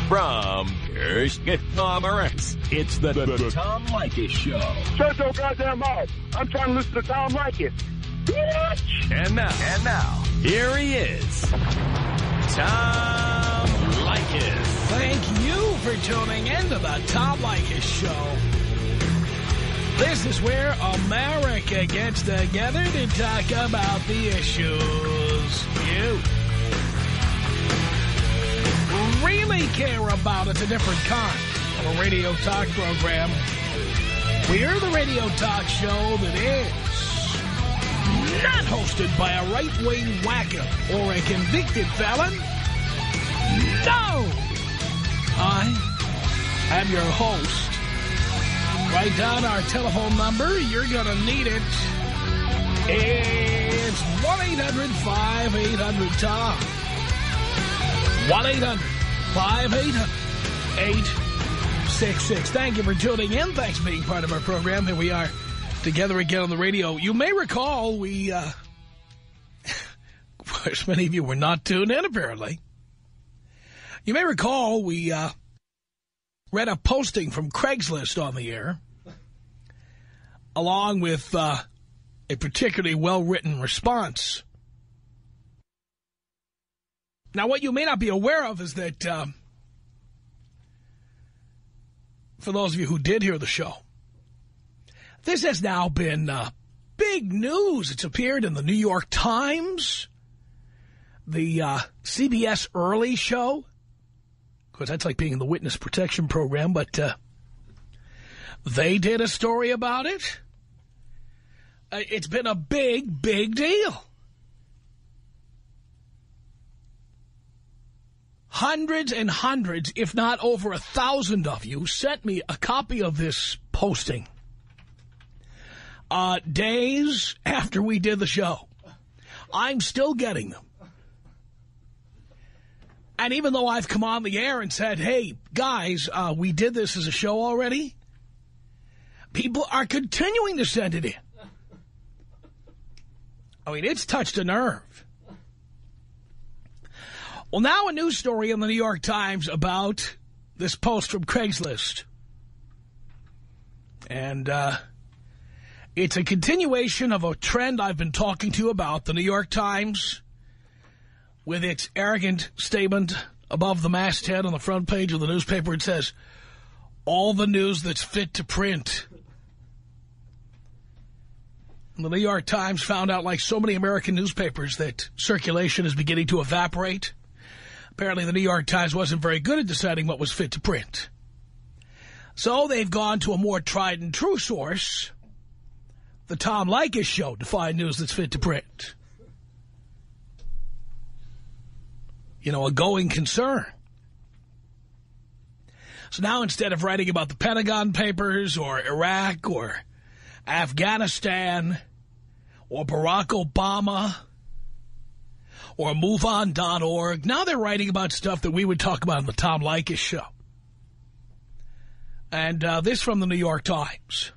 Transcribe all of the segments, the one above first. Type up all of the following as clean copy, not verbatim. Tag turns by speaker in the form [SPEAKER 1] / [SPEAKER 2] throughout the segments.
[SPEAKER 1] From conglomerate, it's the Tom Leykis Show.
[SPEAKER 2] Shut your goddamn mouth. I'm trying to listen to Tom Leykis. Bitch!
[SPEAKER 1] And now, here he is, Tom Leykis.
[SPEAKER 3] Thank you for tuning in to the Tom Leykis Show. This is where America gets together to talk about the issues you really care about. It's a different kind of a radio talk program. We're the radio talk show that is not hosted by a right-wing whacker or a convicted felon. No! I am your host. Write down our telephone number. You're going to need it. It's 1-800-5800-TOM. 1-800-5800-866. Thank you for tuning in. Thanks for being part of our program. Here we are together again on the radio. You may recall we, of course, many of you were not tuned in, apparently. You may recall we read a posting from Craigslist on the air, along with a particularly well-written response. Now, what you may not be aware of is that, for those of you who did hear the show, this has now been big news. It's appeared in the New York Times, the CBS Early Show. Of course, that's like being in the witness protection program, but they did a story about it. It's been a big, big deal. Hundreds and hundreds, if not over 1,000 of you, sent me a copy of this posting days after we did the show. I'm still getting them. And even though I've come on the air and said, hey, guys, we did this as a show already, people are continuing to send it in. I mean, it's touched a nerve. Well, now a news story in the New York Times about this post from Craigslist. And it's a continuation of a trend I've been talking to you about. The New York Times, with its arrogant statement above the masthead on the front page of the newspaper, it says, all the news that's fit to print. And the New York Times found out, like so many American newspapers, that circulation is beginning to evaporate. Apparently the New York Times wasn't very good at deciding what was fit to print. So they've gone to a more tried and true source, the Tom Leykis Show, to find news that's fit to print. You know, a going concern. So now instead of writing about the Pentagon Papers or Iraq or Afghanistan or Barack Obama or MoveOn.org, now they're writing about stuff that we would talk about on the Tom Leykis Show. And this from the New York Times.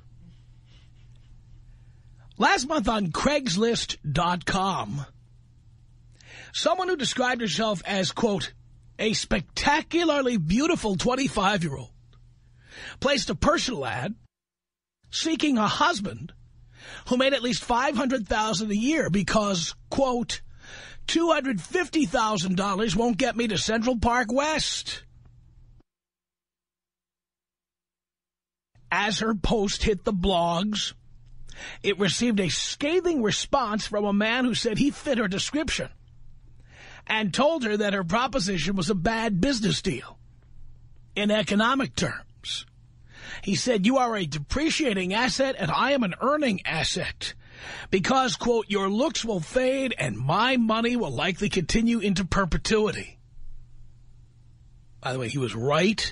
[SPEAKER 3] Last month on Craigslist.com, someone who described herself as, quote, a spectacularly beautiful 25-year-old placed a personal ad seeking a husband who made at least $500,000 a year because, quote, $250,000 won't get me to Central Park West. As her post hit the blogs, it received a scathing response from a man who said he fit her description and told her that her proposition was a bad business deal. In economic terms, he said, you are a depreciating asset and I am an earning asset because, quote, your looks will fade and my money will likely continue into perpetuity. By the way, he was right.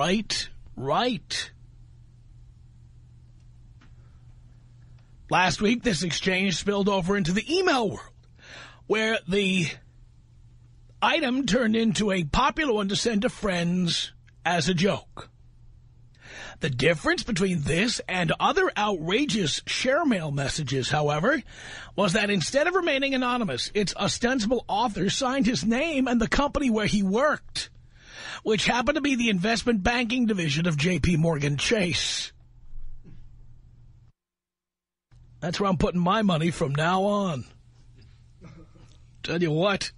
[SPEAKER 3] Last week, this exchange spilled over into the email world, where the item turned into a popular one to send to friends as a joke. The difference between this and other outrageous share mail messages, however, was that instead of remaining anonymous, its ostensible author signed his name and the company where he worked, which happened to be the investment banking division of J.P. Morgan Chase. That's where I'm putting my money from now on. Tell you what.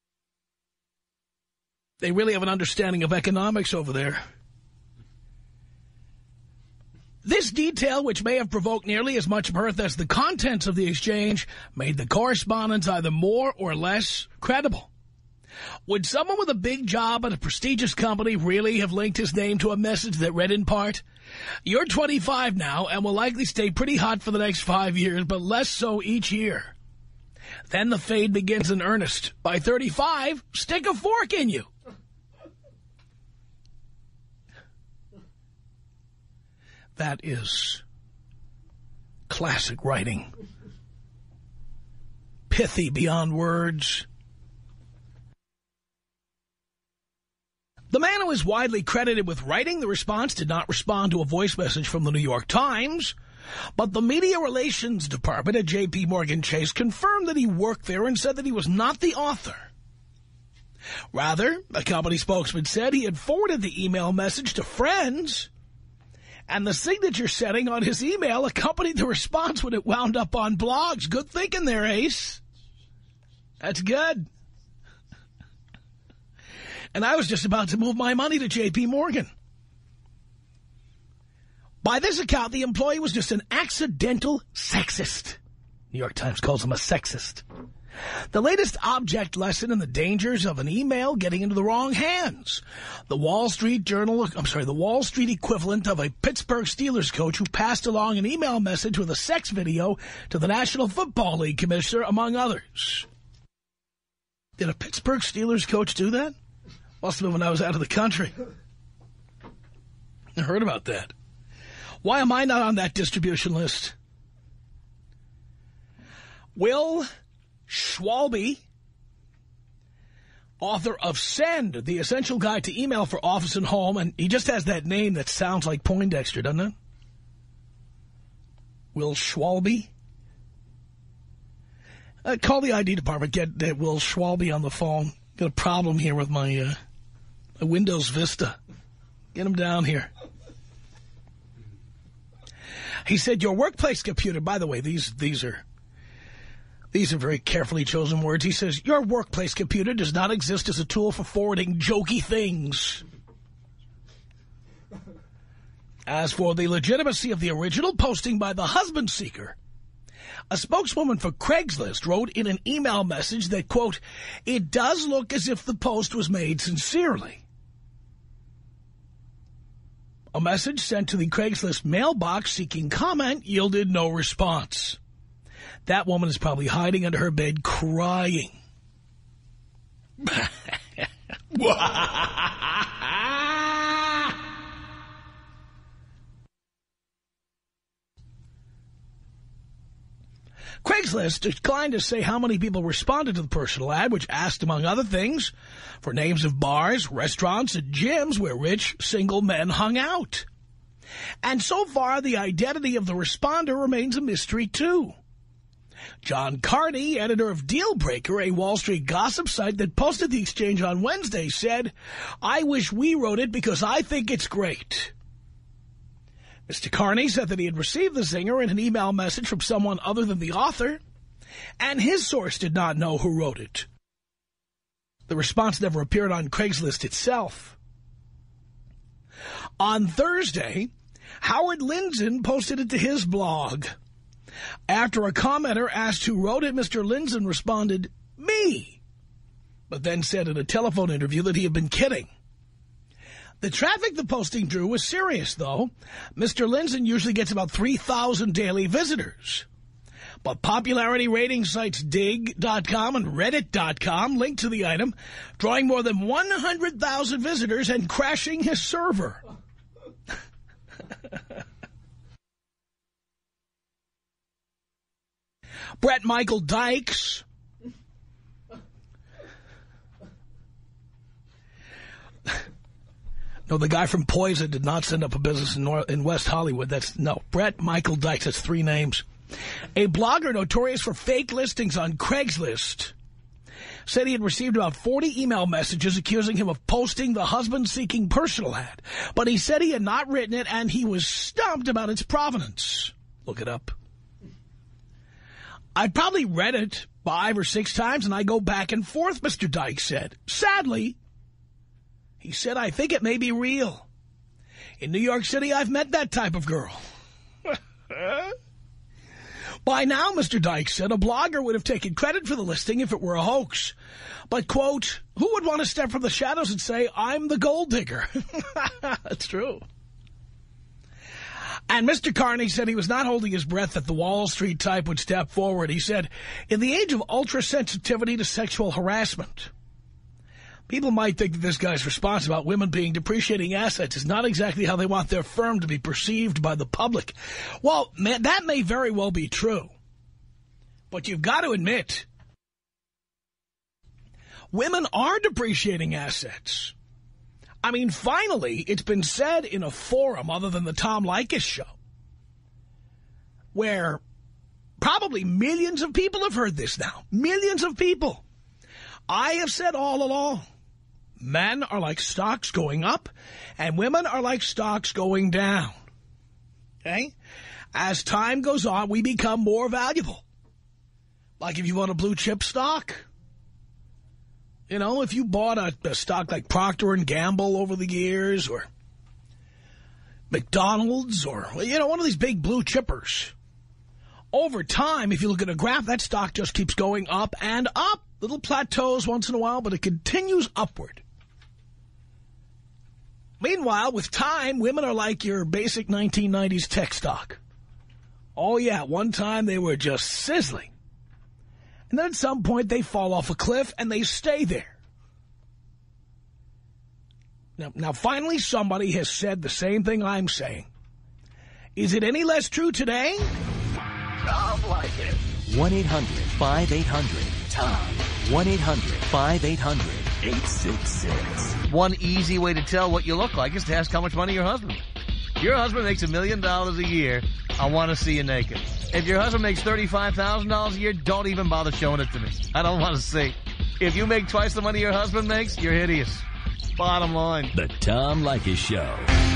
[SPEAKER 3] They really have an understanding of economics over there. This detail, which may have provoked nearly as much mirth as the contents of the exchange, made the correspondence either more or less credible. Would someone with a big job at a prestigious company really have linked his name to a message that read in part, "You're 25 now and will likely stay pretty hot for the next 5 years, but less so each year. Then the fade begins in earnest. By 35, stick a fork in you." That is classic writing. Pithy beyond words. The man who is widely credited with writing the response did not respond to a voice message from the New York Times, but the Media Relations Department at J.P. Morgan Chase confirmed that he worked there and said that he was not the author. Rather, a company spokesman said he had forwarded the email message to friends, and the signature setting on his email accompanied the response when it wound up on blogs. Good thinking there, Ace. That's good. And I was just about to move my money to J.P. Morgan. By this account, the employee was just an accidental sexist. New York Times calls him a sexist. The latest object lesson in the dangers of an email getting into the wrong hands. The Wall Street equivalent of a Pittsburgh Steelers coach who passed along an email message with a sex video to the National Football League commissioner, among others. Did a Pittsburgh Steelers coach do that? Must have been when I was out of the country. I heard about that. Why am I not on that distribution list? Will Schwalbe, author of Send, the essential guide to email for office and home, and he just has that name that sounds like Poindexter, doesn't it? Will Schwalbe? Call the ID department, get Will Schwalbe on the phone. Got a problem here with my Windows Vista. Get him down here. He said, your workplace computer, by the way, these are very carefully chosen words. He says, your workplace computer does not exist as a tool for forwarding jokey things. As for the legitimacy of the original posting by the husband seeker, a spokeswoman for Craigslist wrote in an email message that, quote, it does look as if the post was made sincerely. A message sent to the Craigslist mailbox seeking comment yielded no response. That woman is probably hiding under her bed crying. Craigslist declined to say how many people responded to the personal ad, which asked, among other things, for names of bars, restaurants, and gyms where rich, single men hung out. And so far, the identity of the responder remains a mystery, too. John Carney, editor of Deal Breaker, a Wall Street gossip site that posted the exchange on Wednesday, said, I wish we wrote it because I think it's great. Mr. Carney said that he had received the zinger in an email message from someone other than the author, and his source did not know who wrote it. The response never appeared on Craigslist itself. On Thursday, Howard Lindzen posted it to his blog. After a commenter asked who wrote it, Mr. Lindzen responded, me, but then said in a telephone interview that he had been kidding. The traffic the posting drew was serious, though. Mr. Lindzen usually gets about 3,000 daily visitors. But popularity rating sites Dig.com and Reddit.com linked to the item, drawing more than 100,000 visitors and crashing his server. Brett Michael Dykes, no, the guy from Poison did not send up a business in West Hollywood. Brett Michael Dykes, that's 3 names. A blogger notorious for fake listings on Craigslist said he had received about 40 email messages accusing him of posting the husband-seeking personal ad. But he said he had not written it, and he was stumped about its provenance. Look it up. I probably read it 5 or 6 times, and I go back and forth, Mr. Dyke said. Sadly, he said, I think it may be real. In New York City, I've met that type of girl. By now, Mr. Dyke said, a blogger would have taken credit for the listing if it were a hoax. But, quote, who would want to step from the shadows and say, I'm the gold digger? That's true. And Mr. Carney said he was not holding his breath that the Wall Street type would step forward. He said, in the age of ultra-sensitivity to sexual harassment, people might think that this guy's response about women being depreciating assets is not exactly how they want their firm to be perceived by the public. Well, man, that may very well be true. But you've got to admit, women are depreciating assets. I mean, finally, it's been said in a forum other than the Tom Leykis show, where probably millions of people have heard this now. Millions of people. I have said all along, men are like stocks going up, and women are like stocks going down. Okay? As time goes on, we become more valuable. Like if you bought a blue chip stock. You know, if you bought a stock like Procter & Gamble over the years, or McDonald's, or, you know, one of these big blue chippers. Over time, if you look at a graph, that stock just keeps going up and up. Little plateaus once in a while, but it continues upward. Meanwhile, with time, women are like your basic 1990s tech stock. Oh, yeah, one time they were just sizzling. And then at some point, they fall off a cliff, and they stay there. Now, finally, somebody has said the same thing I'm saying. Is it any less true today?
[SPEAKER 1] Tom Leykis.
[SPEAKER 4] 1-800-5800-TOM. 1-800-5800-866.
[SPEAKER 5] One easy way to tell what you look like is to ask how much money your husband makes. Your husband makes $1 million a year. I want to see you naked. If your husband makes $35,000 a year, don't even bother showing it to me. I don't want to see. If you make twice the money your husband makes, you're hideous. Bottom line.
[SPEAKER 1] The Tom Leykis Show.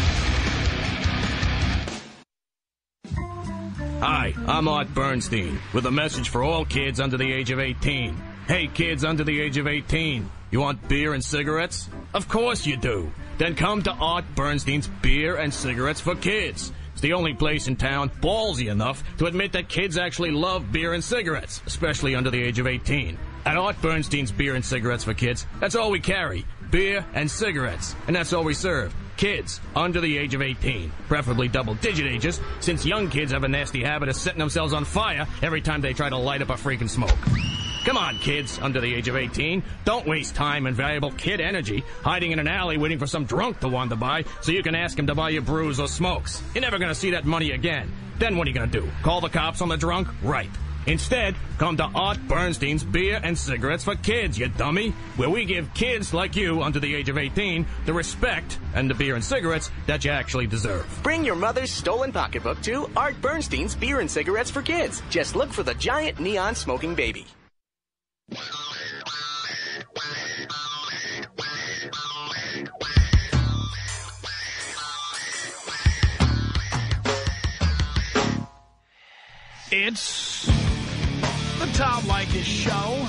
[SPEAKER 1] Hi, I'm Art Bernstein with a message for all kids under the age of 18. Hey, kids under the age of 18, you want beer and cigarettes? Of course you do. Then come to Art Bernstein's Beer and Cigarettes for Kids. It's the only place in town ballsy enough to admit that kids actually love beer and cigarettes, especially under the age of 18. At Art Bernstein's Beer and Cigarettes for Kids, that's all we carry, beer and cigarettes. And that's all we serve, kids under the age of 18, preferably double-digit ages, since young kids have a nasty habit of setting themselves on fire every time they try to light up a freaking smoke. Come on, kids under the age of 18. Don't waste time and valuable kid energy hiding in an alley waiting for some drunk to wander by so you can ask him to buy you brews or smokes. You're never going to see that money again. Then what are you going to do? Call the cops on the drunk? Right. Instead, come to Art Bernstein's Beer and Cigarettes for Kids, you dummy, where we give kids like you under the age of 18 the respect and the beer and cigarettes that you actually deserve.
[SPEAKER 6] Bring your mother's stolen pocketbook to Art Bernstein's Beer and Cigarettes for Kids. Just look for the giant neon smoking baby.
[SPEAKER 3] It's the Tom Leykis Show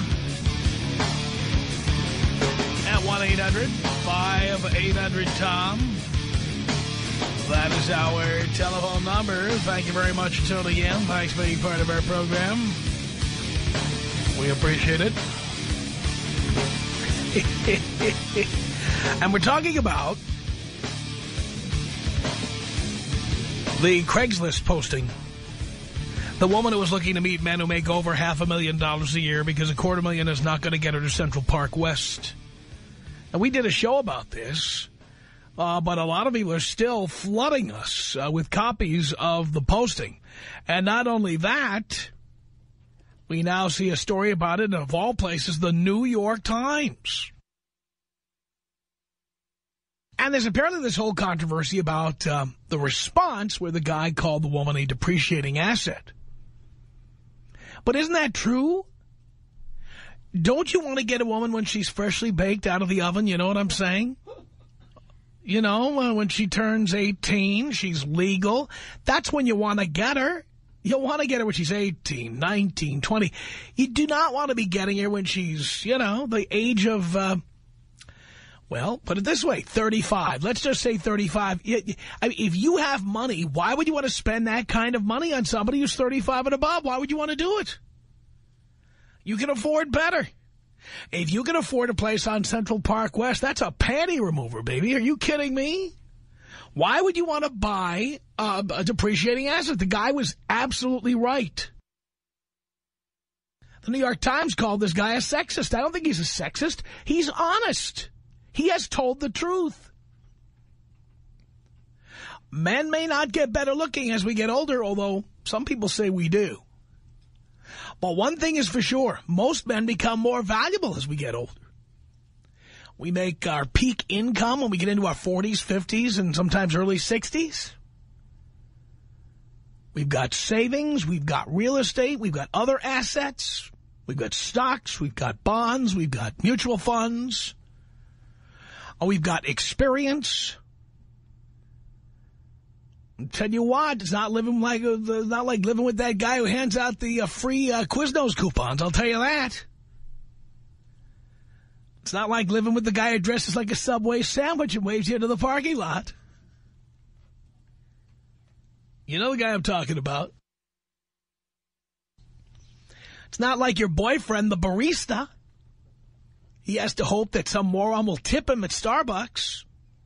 [SPEAKER 3] at 1-800-5800-TOM. That is our telephone number. Thank you very much for tuning in. Thanks for being part of our program. We appreciate it. And we're talking about the Craigslist posting. The woman who was looking to meet men who make over $500,000 a year because $250,000 is not going to get her to Central Park West. And we did a show about this, but a lot of people are still flooding us with copies of the posting. And not only that, we now see a story about it, of all places, the New York Times. And there's apparently this whole controversy about the response where the guy called the woman a depreciating asset. But isn't that true? Don't you want to get a woman when she's freshly baked out of the oven? You know what I'm saying? You know, when she turns 18, she's legal. That's when you want to get her. You want to get her when she's 18, 19, 20. You do not want to be getting her when she's, you know, the age of, well, put it this way, 35. Let's just say 35. I mean, if you have money, why would you want to spend that kind of money on somebody who's 35 and above? Why would you want to do it? You can afford better. If you can afford a place on Central Park West, that's a panty remover, baby. Are you kidding me? Why would you want to buy a depreciating asset? The guy was absolutely right. The New York Times called this guy a sexist. I don't think he's a sexist. He's honest. He has told the truth. Men may not get better looking as we get older, although some people say we do. But one thing is for sure, most men become more valuable as we get older. We make our peak income when we get into our 40s, 50s, and sometimes early 60s. We've got savings, we've got real estate, we've got other assets, we've got stocks, we've got bonds, we've got mutual funds, we've got experience. I'll tell you what, it's not living like living with that guy who hands out the free Quiznos coupons. I'll tell you that. It's not like living with the guy who dresses like a Subway sandwich and waves you into the parking lot. You know the guy I'm talking about. It's not like your boyfriend, the barista. He has to hope that some moron will tip him at Starbucks.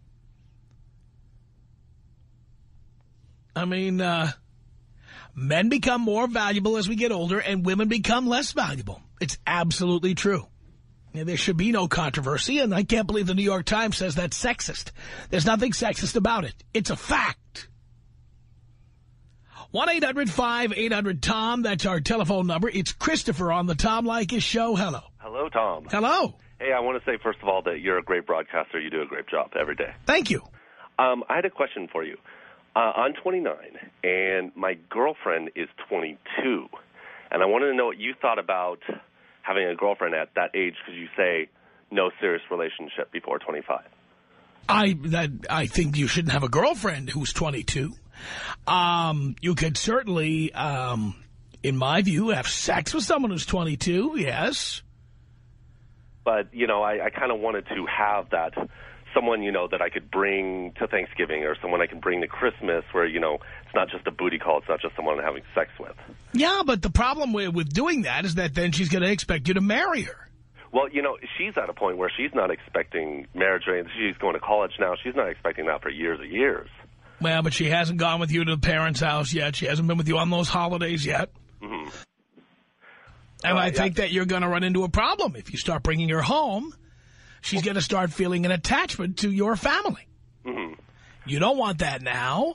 [SPEAKER 3] I mean, men become more valuable as we get older, and women become less valuable. It's absolutely true. And there should be no controversy, and I can't believe the New York Times says that's sexist. There's nothing sexist about it. It's a fact. 1-800-5800-TOM, that's our telephone number. It's Christopher on the Tom Leykis Show. Hello.
[SPEAKER 7] Hello, Tom.
[SPEAKER 3] Hello.
[SPEAKER 7] Hey, I want to say, first of all, that you're a great broadcaster. You do a great job every day.
[SPEAKER 3] Thank you.
[SPEAKER 7] I had a question for you. I'm 29, and my girlfriend is 22, and I wanted to know what you thought about having a girlfriend at that age, because you say no serious relationship before 25.
[SPEAKER 3] I think you shouldn't have a girlfriend who's 22. You could certainly, in my view, have sex with someone who's 22, yes.
[SPEAKER 7] But, you know, I kind of wanted to have that someone, you know, that I could bring to Thanksgiving, or someone I can bring to Christmas where, you know, it's not just a booty call, it's not just someone I'm having sex with.
[SPEAKER 3] Yeah, but the problem with doing that is that then she's going to expect you to marry her.
[SPEAKER 7] Well, you know, she's at a point where she's not expecting marriage, or she's going to college now. She's not expecting that for years and years.
[SPEAKER 3] Well, but she hasn't gone with you to the parents' house yet. She hasn't been with you on those holidays yet.
[SPEAKER 7] Mm-hmm.
[SPEAKER 3] And I think that you're going to run into a problem. If you start bringing her home, she's going to start feeling an attachment to your family.
[SPEAKER 7] Mm-hmm.
[SPEAKER 3] You don't want that now.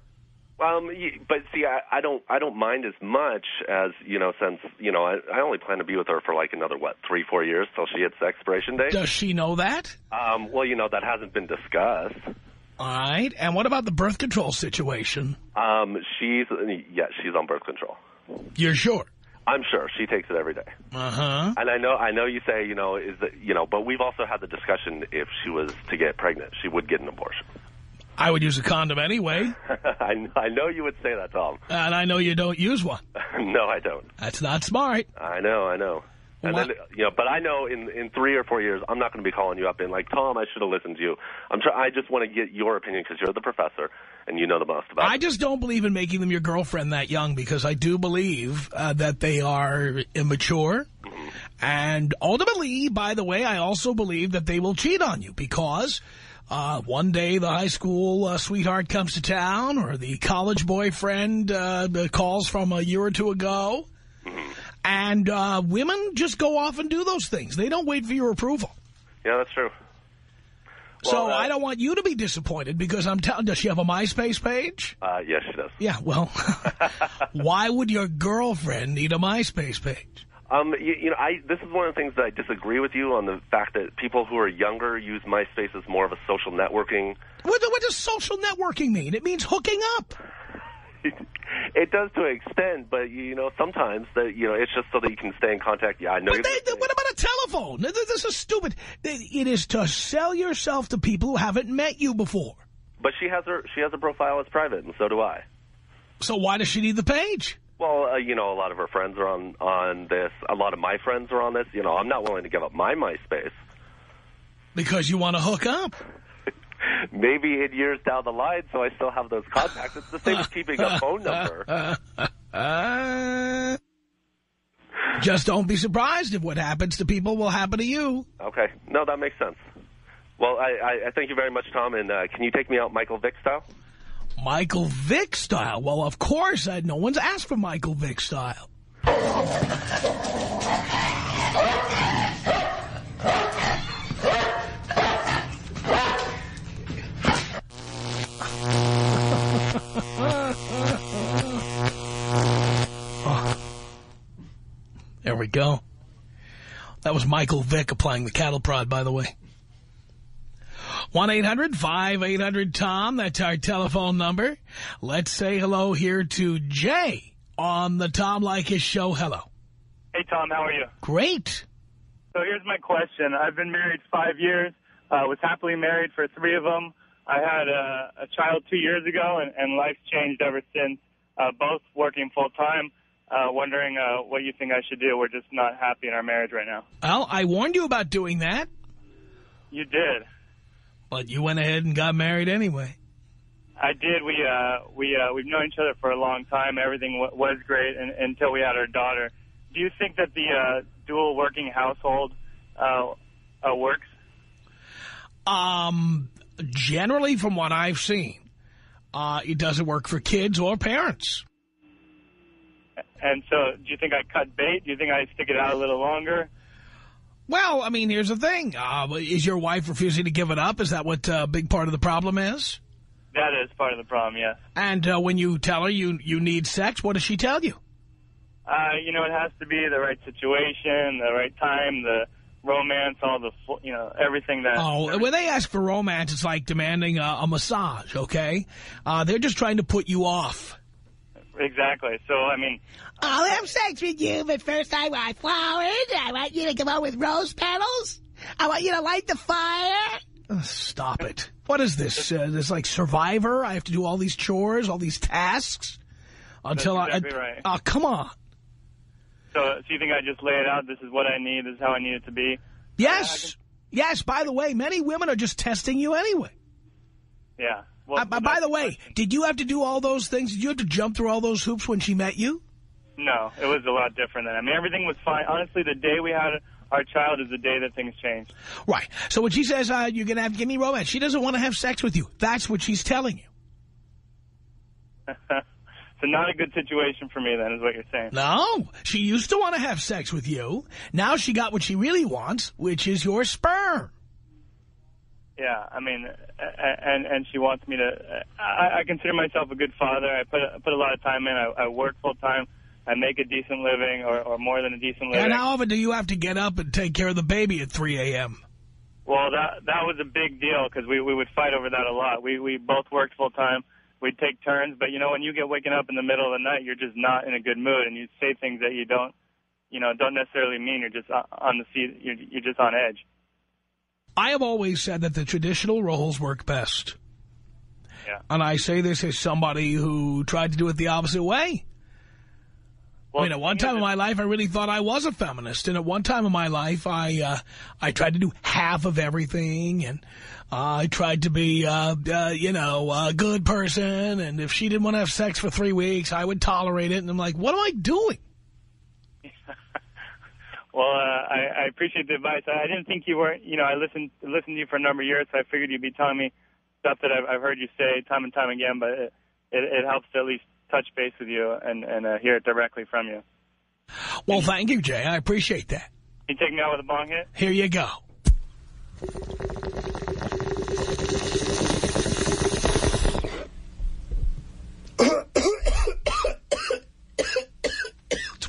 [SPEAKER 7] But see, I don't mind as much as, you know, since, you know, I only plan to be with her for like another, 3-4 years till she hits the expiration date.
[SPEAKER 3] Does she know that?
[SPEAKER 7] Well, you know, that hasn't been discussed.
[SPEAKER 3] All right. And what about the birth control situation?
[SPEAKER 7] She's on birth control.
[SPEAKER 3] You're sure?
[SPEAKER 7] I'm sure. She takes it every day.
[SPEAKER 3] Uh-huh.
[SPEAKER 7] And I know you say, you know, but we've also had the discussion, if she was to get pregnant, she would get an abortion.
[SPEAKER 3] I would use a condom anyway.
[SPEAKER 7] I know you would say that, Tom.
[SPEAKER 3] And I know you don't use one.
[SPEAKER 7] No, I don't.
[SPEAKER 3] That's not smart.
[SPEAKER 7] I know. And then, you know, but I know in 3 or 4 years, I'm not going to be calling you up and like, Tom, I should have listened to you. I just want to get your opinion because you're the professor and you know the most about it.
[SPEAKER 3] I just don't believe in making them your girlfriend that young, because I do believe that they are immature. Mm-hmm. And ultimately, by the way, I also believe that they will cheat on you, because one day the high school sweetheart comes to town, or the college boyfriend calls from a year or two ago. Mm-hmm. And women just go off and do those things. They don't wait for your approval.
[SPEAKER 7] Yeah, that's true. Well,
[SPEAKER 3] so I don't want you to be disappointed, because I'm telling. Does she have a MySpace page?
[SPEAKER 7] Yes, she does.
[SPEAKER 3] Yeah, well, why would your girlfriend need a MySpace page?
[SPEAKER 7] You know, this is one of the things that I disagree with you on, the fact that people who are younger use MySpace as more of a social networking.
[SPEAKER 3] What does social networking mean? It means hooking up.
[SPEAKER 7] It does to an extent, but, you know, sometimes, you know, it's just so that you can stay in contact. Yeah, I know.
[SPEAKER 3] But what about a telephone. This is stupid. It is to sell yourself to people who haven't met you before.
[SPEAKER 7] But she has a profile that's private, and so do I.
[SPEAKER 3] So why does she need the page?
[SPEAKER 7] Well, you know, a lot of her friends are on this. A lot of my friends are on this. You know, I'm not willing to give up my MySpace.
[SPEAKER 3] Because you want to hook up.
[SPEAKER 7] Maybe in years down the line, so I still have those contacts. It's the same as keeping a phone number.
[SPEAKER 3] Just don't be surprised if what happens to people will happen to you.
[SPEAKER 7] Okay. No, that makes sense. Well, I thank you very much, Tom, and can you take me out Michael Vick style?
[SPEAKER 3] Michael Vick style? Well, of course. No one's asked for Michael Vick style. There we go. That was Michael Vick applying the cattle prod, by the way. 1-800-5800-TOM. That's our telephone number. Let's say hello here to Jay on the Tom Leykis show. Hello.
[SPEAKER 8] Hey, Tom. How are you?
[SPEAKER 3] Great.
[SPEAKER 8] So here's my question. I've been married 5 years. Was happily married for 3 of them. I had a child 2 years ago, and life's changed ever since. Both working full-time. Wondering what you think I should do. We're just not happy in our marriage right now.
[SPEAKER 3] Well, I warned you about doing that.
[SPEAKER 8] You did.
[SPEAKER 3] But you went ahead and got married anyway.
[SPEAKER 8] I did. We've known each other for a long time. Everything was great until we had our daughter. Do you think that the dual working household works?
[SPEAKER 3] Generally, from what I've seen, it doesn't work for kids or parents.
[SPEAKER 8] And so, do you think I cut bait? Do you think I stick it out a little longer?
[SPEAKER 3] Well, I mean, here's the thing. Is your wife refusing to give it up? Is that what a big part of the problem is?
[SPEAKER 8] That is part of the problem, yes.
[SPEAKER 3] And when you tell her you need sex, what does she tell you?
[SPEAKER 8] You know, it has to be the right situation, the right time, the romance, all the, you know, everything that...
[SPEAKER 3] Oh, when they ask for romance, it's like demanding a massage, okay? They're just trying to put you off.
[SPEAKER 8] Exactly. So, I mean...
[SPEAKER 9] I'll have sex with you, but first I want flowers. I want you to come out with rose petals. I want you to light the fire.
[SPEAKER 3] Stop it. What is this? This like Survivor? I have to do all these chores, all these tasks? Until
[SPEAKER 8] That's exactly right.
[SPEAKER 3] Oh, come on.
[SPEAKER 8] So you think I just lay it out? This is what I need. This is how I need it to be?
[SPEAKER 3] Yes. Yes, by the way, many women are just testing you anyway.
[SPEAKER 8] Yeah. Well,
[SPEAKER 3] by the way, did you have to do all those things? Did you have to jump through all those hoops when she met you?
[SPEAKER 8] No, it was a lot different then. I mean, everything was fine. Honestly, the day we had our child is the day that things changed. Right.
[SPEAKER 3] So when she says, you're going to have to give me romance, she doesn't want to have sex with you. That's what she's telling you.
[SPEAKER 8] So not a good situation for me then, is what you're saying.
[SPEAKER 3] No. She used to want to have sex with you. Now she got what she really wants, which is your sperm.
[SPEAKER 8] Yeah, I mean, and she wants me to... I consider myself a good father. I put a lot of time in. I work full-time. I make a decent living or more than a decent living.
[SPEAKER 3] And how often do you have to get up and take care of the baby at 3 a.m.?
[SPEAKER 8] Well, that was a big deal because we would fight over that a lot. We both worked full-time. We'd take turns. But, you know, when you get waking up in the middle of the night, you're just not in a good mood. And you say things that you don't necessarily mean. You're just on the seat. You're just on edge.
[SPEAKER 3] I have always said that the traditional roles work best.
[SPEAKER 8] Yeah.
[SPEAKER 3] And I say this as somebody who tried to do it the opposite way. Well, I mean, at one time in my life, I really thought I was a feminist. And at one time in my life, I tried to do half of everything. And I tried to be, a good person. And if she didn't want to have sex for 3 weeks, I would tolerate it. And I'm like, what am I doing?
[SPEAKER 8] Well, I appreciate the advice. I didn't think you were, I listened to you for a number of years, so I figured you'd be telling me stuff that I've heard you say time and time again, but it helps to at least touch base with you and hear it directly from you.
[SPEAKER 3] Well, thank you, Jay. I appreciate that.
[SPEAKER 8] You take me out with a bong hit?
[SPEAKER 3] Here you go. It's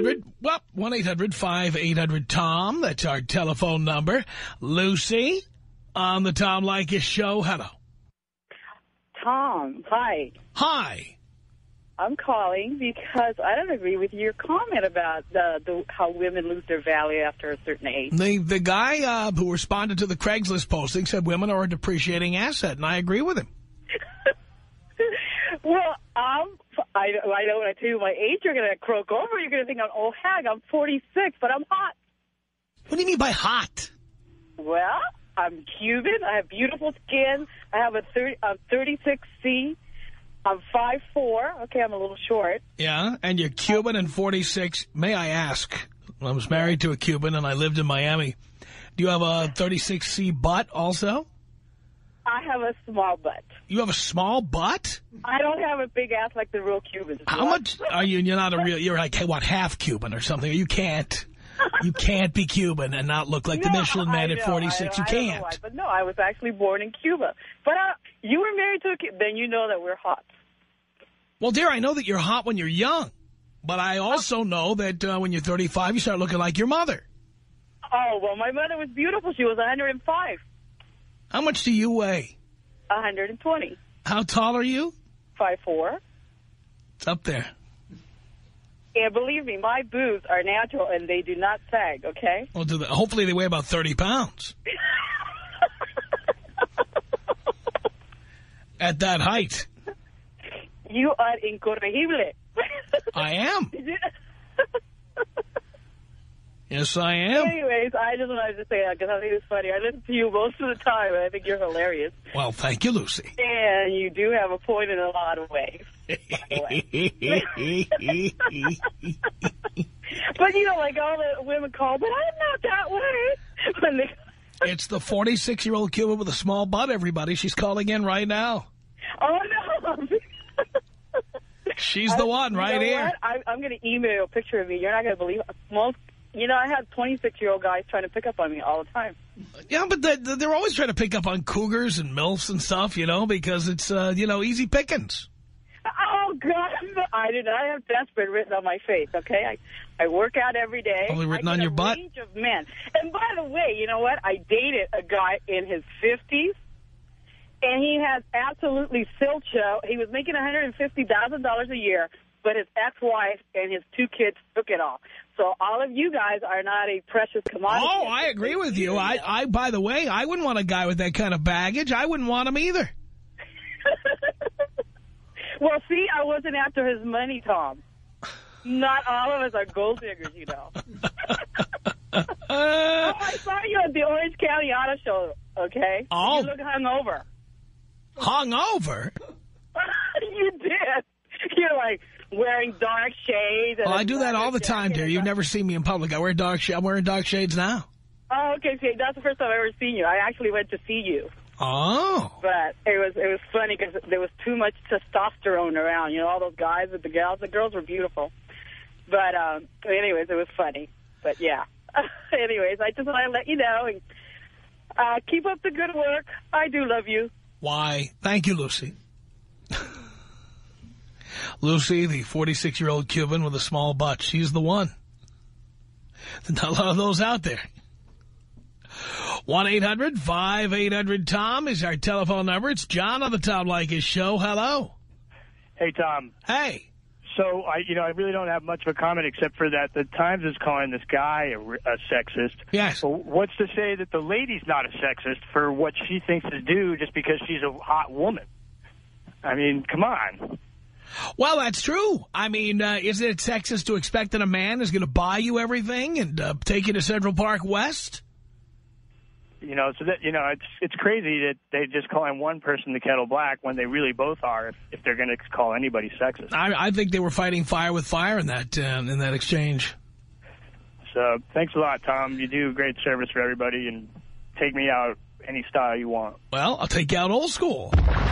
[SPEAKER 3] 1-800-5800-TOM. That's our telephone number. Lucy on the Tom Leykis show. Hello.
[SPEAKER 10] Tom, hi.
[SPEAKER 3] Hi.
[SPEAKER 10] I'm calling because I don't agree with your comment about how women lose their value after a certain age.
[SPEAKER 3] The guy who responded to the Craigslist posting said women are a depreciating asset, and I agree with him.
[SPEAKER 10] Well, I know when I tell you my age, you're going to croak over. You're going to think I'm old hag. I'm 46, but I'm hot.
[SPEAKER 3] What do you mean by hot?
[SPEAKER 10] Well, I'm Cuban. I have beautiful skin. I have a 36C. I'm 5'4". Okay, I'm a little short.
[SPEAKER 3] Yeah, and you're Cuban and 46. May I ask, I was married to a Cuban and I lived in Miami. Do you have a 36C butt also?
[SPEAKER 10] I have a small butt.
[SPEAKER 3] You have a small butt?
[SPEAKER 10] I don't have a big ass like the real Cubans.
[SPEAKER 3] How much are you? You're not a real, you're like, hey, what, half Cuban or something? You can't. You can't be Cuban and not look like the Michelin Man at 46. You can't.
[SPEAKER 10] I don't know why, but no, I was actually born in Cuba. But you were married to a Cuban, then you know that we're hot.
[SPEAKER 3] Well, dear, I know that you're hot when you're young. But I also know that when you're 35, you start looking like your mother.
[SPEAKER 10] Oh, well, my mother was beautiful. She was 105.
[SPEAKER 3] How much do you weigh?
[SPEAKER 10] 120.
[SPEAKER 3] How tall are you?
[SPEAKER 10] 5'4".
[SPEAKER 3] It's up there.
[SPEAKER 10] And believe me, my boobs are natural and they do not sag, okay?
[SPEAKER 3] Well, hopefully they weigh about 30 pounds. At that height.
[SPEAKER 10] You are incorrigible.
[SPEAKER 3] I am. Yes, I am.
[SPEAKER 10] Anyways, I just wanted to say that because I think it's funny. I listen to you most of the time, and I think you're hilarious.
[SPEAKER 3] Well, thank you, Lucy.
[SPEAKER 10] And you do have a point in a lot of ways. But, you know, like all the women call, but I'm not that way. When they...
[SPEAKER 3] It's the 46-year-old Cuban with a small butt, everybody. She's calling in right now.
[SPEAKER 10] Oh, no.
[SPEAKER 3] She's the one right here.
[SPEAKER 10] I'm going to email you a picture of me. You're not going to believe it. Most, you know, I have 26-year-old guys trying to pick up on me all the time.
[SPEAKER 3] Yeah, but they're always trying to pick up on cougars and MILFs and stuff, you know, because it's, you know, easy pickings.
[SPEAKER 10] Oh, God. I do not have desperate written on my face, okay? I work out every day.
[SPEAKER 3] Only written on your butt?
[SPEAKER 10] Range of men. And by the way, you know what? I dated a guy in his 50s. And he has absolutely silcho. He was making $150,000 a year, but his ex-wife and his 2 kids took it all. So all of you guys are not a precious commodity.
[SPEAKER 3] Oh, I agree with you. I by the way, I wouldn't want a guy with that kind of baggage. I wouldn't want him either.
[SPEAKER 10] Well, see, I wasn't after his money, Tom. Not all of us are gold diggers, you know. I saw you at the Orange County Auto Show, okay?
[SPEAKER 3] Oh.
[SPEAKER 10] You look hungover.
[SPEAKER 3] Hungover?
[SPEAKER 10] You did. You're like wearing dark shades. And
[SPEAKER 3] well, I do that all the time, dear. You've never seen me in public. I'm wearing dark shades now.
[SPEAKER 10] Oh, okay. See, that's the first time I've ever seen you. I actually went to see you.
[SPEAKER 3] Oh.
[SPEAKER 10] But it was funny because there was too much testosterone around. You know, all those guys with the gals. The girls were beautiful. But anyways, it was funny. But, yeah. Anyways, I just want to let you know. And keep up the good work. I do love you.
[SPEAKER 3] Why? Thank you, Lucy. Lucy, the 46-year-old Cuban with a small butt. She's the one. There's not a lot of those out there. 1-800-5800-TOM is our telephone number. It's John on the Tom Leykis Show. Hello.
[SPEAKER 11] Hey, Tom.
[SPEAKER 3] Hey.
[SPEAKER 11] So, I really don't have much of a comment except for that the Times is calling this guy a sexist.
[SPEAKER 3] Yes.
[SPEAKER 11] Well, what's to say that the lady's not a sexist for what she thinks is due just because she's a hot woman? I mean, come on.
[SPEAKER 3] Well, that's true. I mean, isn't it sexist to expect that a man is going to buy you everything and take you to Central Park West?
[SPEAKER 11] You know, so that, you know, it's crazy that they just calling one person the kettle black when they really both are if they're going to call anybody sexist.
[SPEAKER 3] I think they were fighting fire with fire in that exchange.
[SPEAKER 11] So thanks a lot, Tom. You do great service for everybody, and take me out any style you want.
[SPEAKER 3] Well, I'll take you out old school.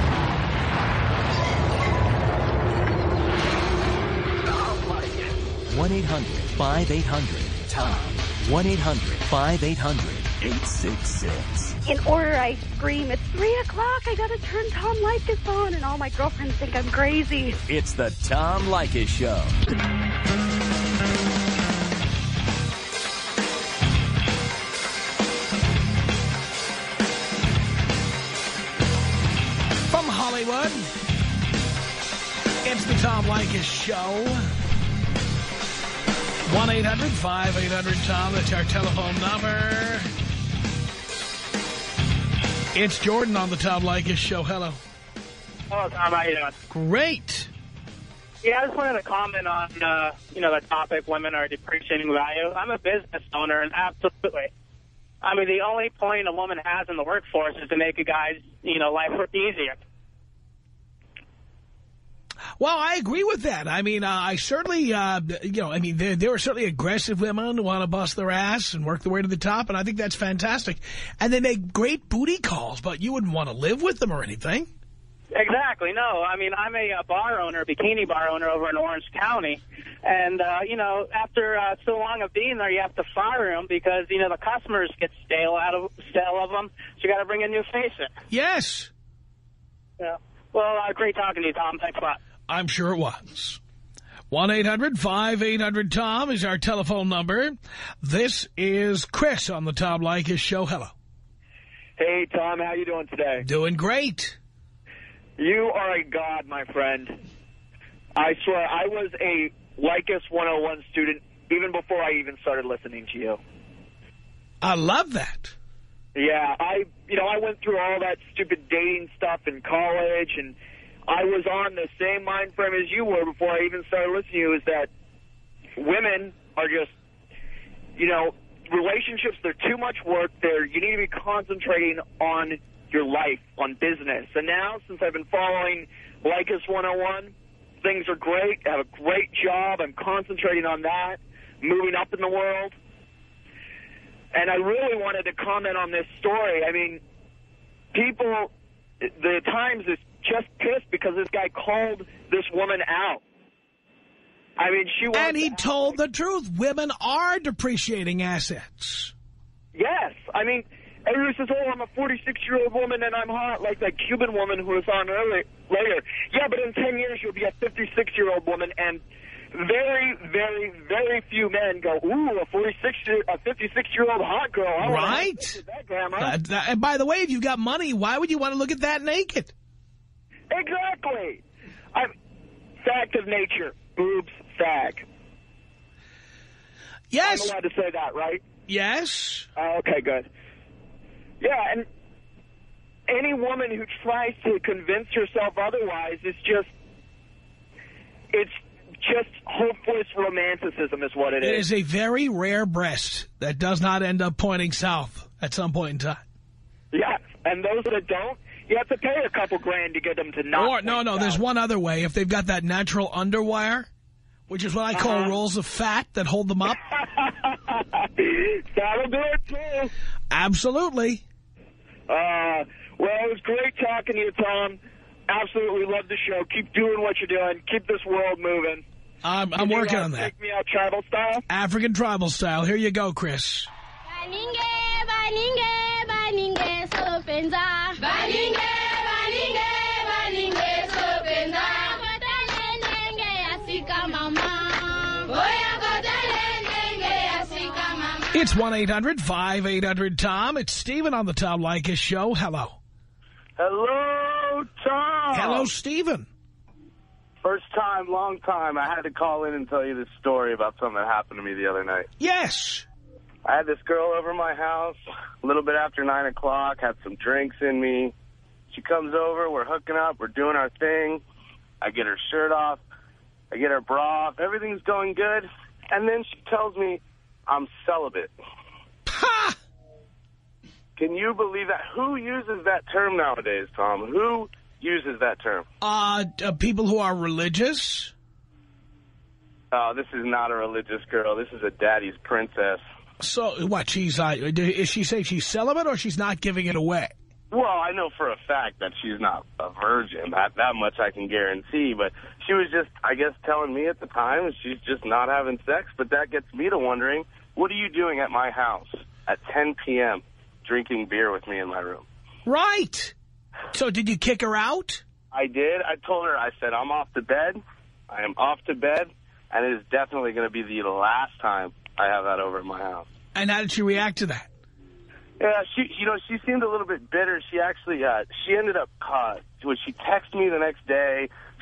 [SPEAKER 4] 1-800-5800-TOM. 1-800-5800-866.
[SPEAKER 12] In order I scream, it's 3 o'clock, I gotta turn Tom Leykis on, and all my girlfriends think I'm crazy.
[SPEAKER 4] It's the Tom Leykis Show.
[SPEAKER 3] From Hollywood, it's the Tom Leykis Show. 1-800-5800-TOM. That's our telephone number. It's Jordan on the Tom Leykis Show. Hello.
[SPEAKER 13] Hello, Tom. How you doing?
[SPEAKER 3] Great.
[SPEAKER 13] Yeah, I just wanted to comment on, the topic, women are depreciating value. I'm a business owner, and absolutely. I mean, the only point a woman has in the workforce is to make a guy's, life work easier.
[SPEAKER 3] Well, I agree with that. I mean, I certainly, there are certainly aggressive women who want to bust their ass and work their way to the top, and I think that's fantastic. And they make great booty calls, but you wouldn't want to live with them or anything.
[SPEAKER 13] Exactly. No, I mean, I'm a bar owner, bikini bar owner over in Orange County. And, after so long of being there, you have to fire them because, the customers get stale of them. So you got to bring a new face in.
[SPEAKER 3] Yes.
[SPEAKER 13] Yeah. Well, great talking to you, Tom. Thanks a lot.
[SPEAKER 3] I'm sure it was. 1-800-5800-TOM is our telephone number. This is Chris on the Tom Leykis Show. Hello.
[SPEAKER 14] Hey, Tom. How you doing today?
[SPEAKER 3] Doing great.
[SPEAKER 14] You are a god, my friend. I swear, I was a Leykis 101 student even before I even started listening to you.
[SPEAKER 3] I love that.
[SPEAKER 14] Yeah, I went through all that stupid dating stuff in college, and I was on the same mind frame as you were before I even started listening to you, is that women are just, relationships, they're too much work. You need to be concentrating on your life, on business. And now, since I've been following Leykis 101, things are great. I have a great job. I'm concentrating on that, moving up in the world. And I really wanted to comment on this story. I mean, people, the Times is just pissed because this guy called this woman out. I mean,
[SPEAKER 3] and he told the truth. Women are depreciating assets.
[SPEAKER 14] Yes. I mean, everyone says, oh, I'm a 46-year-old woman and I'm hot, like that Cuban woman who was on later. Yeah, but in 10 years you'll be a 56-year-old woman, and very, very, very few men go, ooh, a 56-year-old hot girl.
[SPEAKER 3] Right.
[SPEAKER 14] That, Grandma.
[SPEAKER 3] And by the way, if you got money, why would you want to look at that naked?
[SPEAKER 14] Exactly. Fact of nature. Boobs, sag.
[SPEAKER 3] Yes.
[SPEAKER 14] I'm allowed to say that, right?
[SPEAKER 3] Yes.
[SPEAKER 14] Okay, good. Yeah, and any woman who tries to convince herself otherwise is just hopeless romanticism is what it is.
[SPEAKER 3] It is a very rare breast that does not end up pointing south at some point in time.
[SPEAKER 14] Yeah, and those that don't, you have to pay a couple grand to get them to not.
[SPEAKER 3] Or, no, there's one other way. If they've got that natural underwire, which is what I call rolls of fat that hold them up.
[SPEAKER 14] That'll do it, too.
[SPEAKER 3] Absolutely.
[SPEAKER 14] Well, it was great talking to you, Tom. Absolutely love the show. Keep doing what you're doing. Keep this world moving.
[SPEAKER 3] I'm working on that.
[SPEAKER 14] Take me out tribal style?
[SPEAKER 3] African tribal style. Here you go, Chris. It's 1-800-5800-TOM. It's Stephen on the Tom Leykis Show. Hello.
[SPEAKER 2] Hello, Tom.
[SPEAKER 3] Hello, Stephen.
[SPEAKER 2] First time, long time. I had to call in and tell you this story about something that happened to me the other night.
[SPEAKER 3] Yes.
[SPEAKER 2] I had this girl over my house a little bit after 9 o'clock, had some drinks in me. She comes over, we're hooking up, we're doing our thing. I get her shirt off, I get her bra off, everything's going good. And then she tells me I'm celibate.
[SPEAKER 3] Ha!
[SPEAKER 2] Can you believe that? Who uses that term nowadays, Tom? Who uses that term?
[SPEAKER 3] People who are religious.
[SPEAKER 2] Oh, this is not a religious girl. This is a daddy's princess.
[SPEAKER 3] So, what, is she saying she's celibate or she's not giving it away?
[SPEAKER 2] Well, I know for a fact that she's not a virgin. That much I can guarantee. But she was just, I guess, telling me at the time she's just not having sex. But that gets me to wondering, what are you doing at my house at 10 p.m. drinking beer with me in my room?
[SPEAKER 3] Right. So did you kick her out?
[SPEAKER 2] I did. I told her, I said, I'm off to bed. I am off to bed. And it is definitely going to be the last time I have that over at my house.
[SPEAKER 3] And how did she react to that?
[SPEAKER 2] Yeah, she seemed a little bit bitter. She actually, she ended up, when she texted me the next day,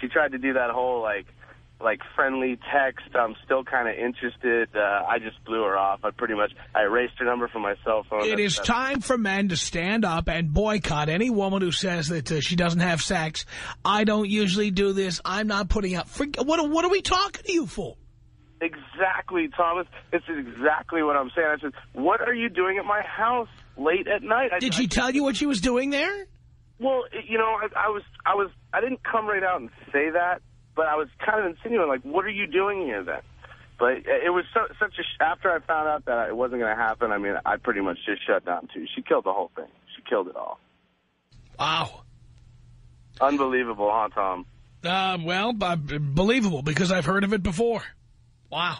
[SPEAKER 2] she tried to do that whole, like friendly text. I'm still kind of interested. I just blew her off. I erased her number from my cell phone.
[SPEAKER 3] It is time for men to stand up and boycott any woman who says that she doesn't have sex. I don't usually do this. I'm not putting up. What are we talking to you for?
[SPEAKER 2] Exactly, Thomas. It's exactly what I'm saying. I said, what are you doing at my house late at night?
[SPEAKER 3] Did she tell you what she was doing there?
[SPEAKER 2] Well, you know, I didn't come right out and say that, but I was kind of insinuating, like, what are you doing here then? But it was after I found out that it wasn't going to happen, I mean, I pretty much just shut down, too. She killed the whole thing. She killed it all.
[SPEAKER 3] Wow.
[SPEAKER 2] Unbelievable, huh, Tom?
[SPEAKER 3] Well, believable, because I've heard of it before. Wow.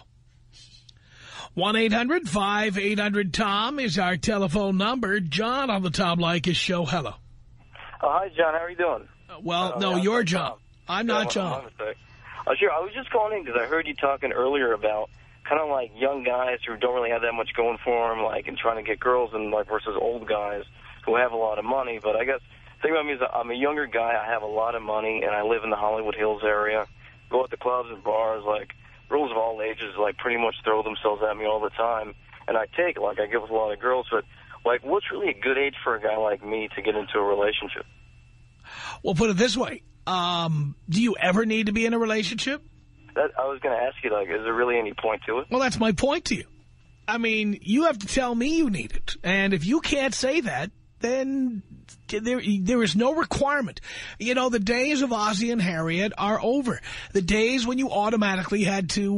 [SPEAKER 3] 1-800-5800-TOM is our telephone number. John on the Tom Leykis show. Hello.
[SPEAKER 15] Hi, John. How are you doing?
[SPEAKER 3] No, you're John. I'm not John.
[SPEAKER 15] Sure. I was just calling in because I heard you talking earlier about kind of like young guys who don't really have that much going for them, like, and trying to get girls and like versus old guys who have a lot of money. But I guess the thing about me is I'm a younger guy. I have a lot of money, and I live in the Hollywood Hills area. Go out to clubs and bars, like, girls of all ages, like, pretty much throw themselves at me all the time. And I get with a lot of girls, but, like, what's really a good age for a guy like me to get into a relationship?
[SPEAKER 3] Well, put it this way. Do you ever need to be in a relationship?
[SPEAKER 15] I was going to ask you, like, is there really any point to it?
[SPEAKER 3] Well, that's my point to you. I mean, you have to tell me you need it. And if you can't say that, then there is no requirement. You know, the days of Ozzie and Harriet are over. The days when you automatically had to,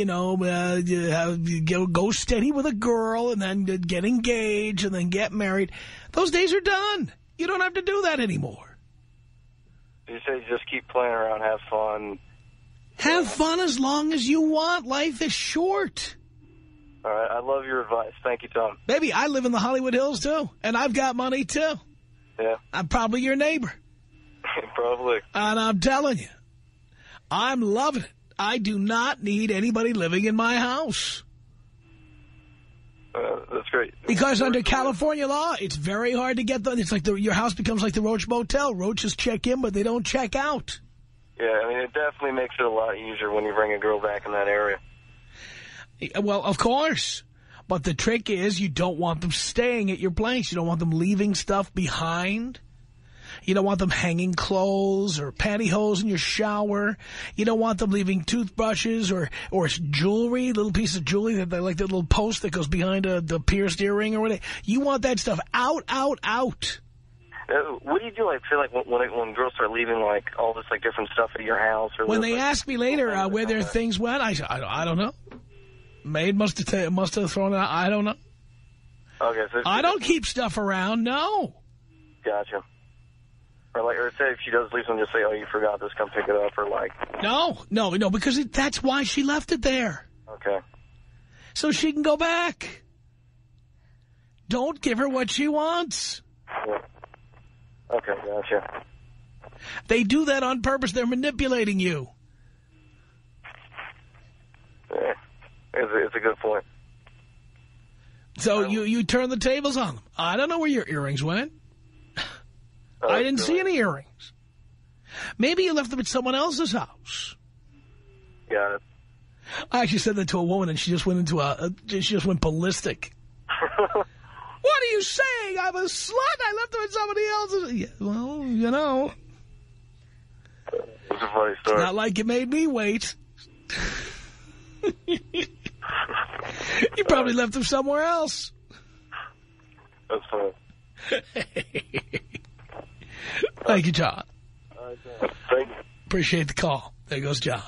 [SPEAKER 3] go steady with a girl and then get engaged and then get married, those days are done. You don't have to do that anymore.
[SPEAKER 15] You say just keep playing around, have fun.
[SPEAKER 3] Have fun as long as you want. Life is short.
[SPEAKER 15] All right, I love your advice. Thank you, Tom.
[SPEAKER 3] Baby, I live in the Hollywood Hills, too, and I've got money, too.
[SPEAKER 15] Yeah.
[SPEAKER 3] I'm probably your neighbor.
[SPEAKER 15] Probably.
[SPEAKER 3] And I'm telling you, I'm loving it. I do not need anybody living in my house.
[SPEAKER 15] That's great.
[SPEAKER 3] Because under California law, it's very hard to get them. It's like your house becomes like the Roach Motel. Roaches check in, but they don't check out.
[SPEAKER 15] Yeah, I mean, it definitely makes it a lot easier when you bring a girl back in that area.
[SPEAKER 3] Well, of course. But the trick is you don't want them staying at your place. You don't want them leaving stuff behind. You don't want them hanging clothes or pantyhose in your shower. You don't want them leaving toothbrushes or jewelry, little piece of jewelry, that they like that little post that goes behind the pierced earring or whatever. You want that stuff out, out, out.
[SPEAKER 15] What do you do, like, feel like when girls start leaving, like, all this, like, different stuff at your house? Or
[SPEAKER 3] when they ask me later where their things went, I don't know. Maid must have thrown it out. I don't know.
[SPEAKER 15] Okay, so
[SPEAKER 3] I don't keep stuff around, no.
[SPEAKER 15] Gotcha. Or say if she does leave something, just say, oh, you forgot this, come pick it up, or like... No, because that's why she left it there. Okay.
[SPEAKER 3] So she can go back. Don't give her what she wants.
[SPEAKER 15] Yeah. Okay, gotcha.
[SPEAKER 3] They do that on purpose. They're manipulating you.
[SPEAKER 15] Yeah, it's a good point.
[SPEAKER 3] So you turn the tables on them. I don't know where your earrings went. I didn't see any earrings. Maybe you left them at someone else's house.
[SPEAKER 15] Got it.
[SPEAKER 3] I actually said that to a woman, and she just went into she just went ballistic. What are you saying? I'm a slut. I left them at somebody else's. Yeah, well, you know.
[SPEAKER 15] It's a funny story.
[SPEAKER 3] It's not like you made me wait. You probably left them somewhere else.
[SPEAKER 15] That's fine.
[SPEAKER 3] Thank you, John.
[SPEAKER 15] Thank you.
[SPEAKER 3] Appreciate the call. There goes John.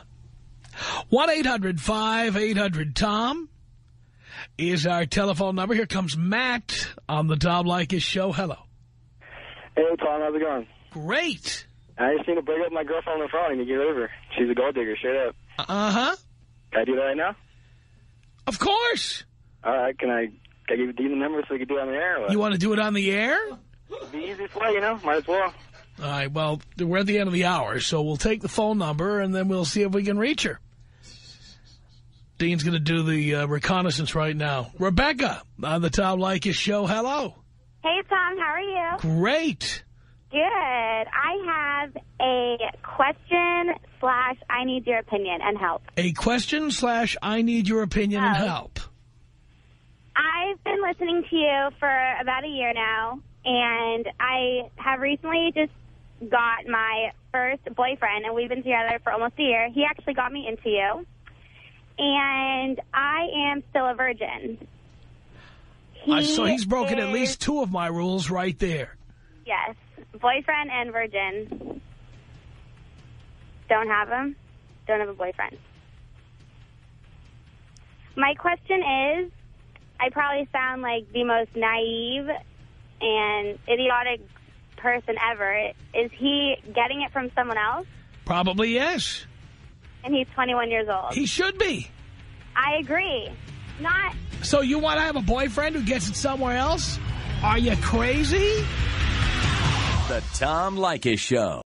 [SPEAKER 3] 1-800-5800-TOM is our telephone number. Here comes Matt on the Tom Leykis show. Hello.
[SPEAKER 16] Hey, Tom. How's it going?
[SPEAKER 3] Great.
[SPEAKER 16] I just need to break up with my girlfriend on the phone and get rid of her. She's a gold digger, straight up.
[SPEAKER 3] Uh-huh.
[SPEAKER 16] Can I do that right now?
[SPEAKER 3] Of course.
[SPEAKER 16] All right. Can I give you the number so we can do it on the air? Or what?
[SPEAKER 3] You want to do it on the air?
[SPEAKER 16] It'd be the easiest way, you know. Might as well.
[SPEAKER 3] All right, well, we're at the end of the hour, so we'll take the phone number, and then we'll see if we can reach her. Dean's going to do the reconnaissance right now. Rebecca on the Tom Leykis show. Hello.
[SPEAKER 17] Hey, Tom. How are you?
[SPEAKER 3] Great.
[SPEAKER 17] Good. I have a question / I need your opinion and help.
[SPEAKER 3] A question / I need your opinion and help.
[SPEAKER 17] I've been listening to you for about a year now, and I have recently just got my first boyfriend, and we've been together for almost a year. He actually got me into you, and I am still a virgin.
[SPEAKER 3] So he's broken at least 2 of my rules right there.
[SPEAKER 17] Yes. Boyfriend and virgin. Don't have him. Don't have a boyfriend. My question is, I probably sound like the most naive and idiotic person ever. Is he getting it from someone else?
[SPEAKER 3] Probably yes.
[SPEAKER 17] And he's 21 years old.
[SPEAKER 3] He should be.
[SPEAKER 17] I agree. Not...
[SPEAKER 3] So you want to have a boyfriend who gets it somewhere else? Are you crazy?
[SPEAKER 4] The Tom Leykis Show.